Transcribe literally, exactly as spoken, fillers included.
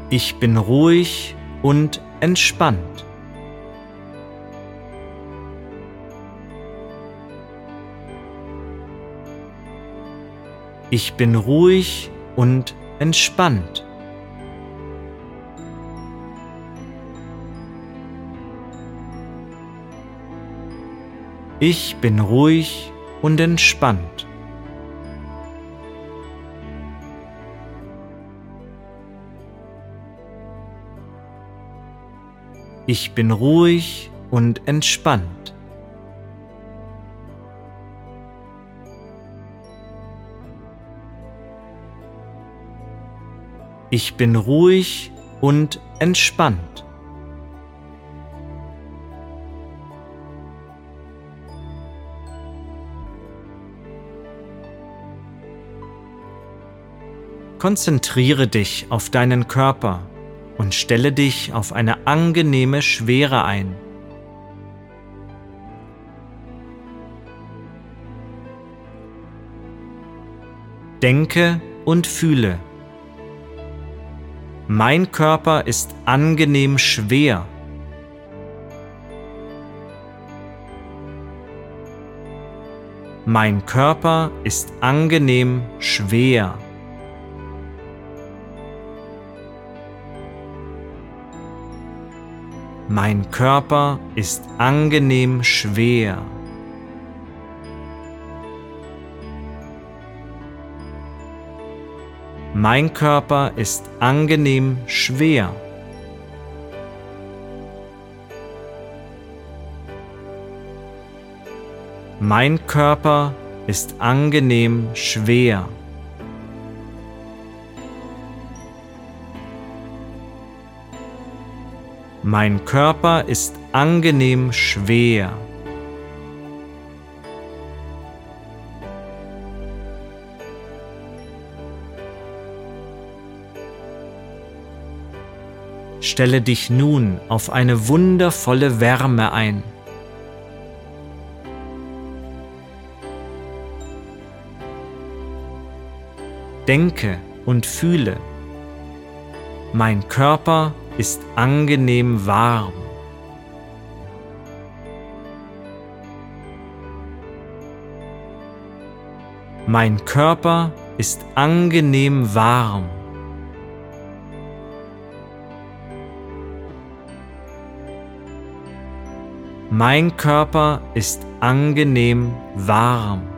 Ich bin ruhig und entspannt. Ich bin ruhig und entspannt. Ich bin ruhig und entspannt. Ich bin ruhig und entspannt. Ich bin ruhig und entspannt. Konzentriere dich auf deinen Körper und stelle dich auf eine angenehme Schwere ein. Denke und fühle. Mein Körper ist angenehm schwer. Mein Körper ist angenehm schwer. Mein Körper ist angenehm schwer. Mein Körper ist angenehm schwer. Mein Körper ist angenehm schwer. Mein Körper ist angenehm schwer. Stelle dich nun auf eine wundervolle Wärme ein. Denke und fühle. Mein Körper ist angenehm warm. Mein Körper ist angenehm warm. Mein Körper ist angenehm warm.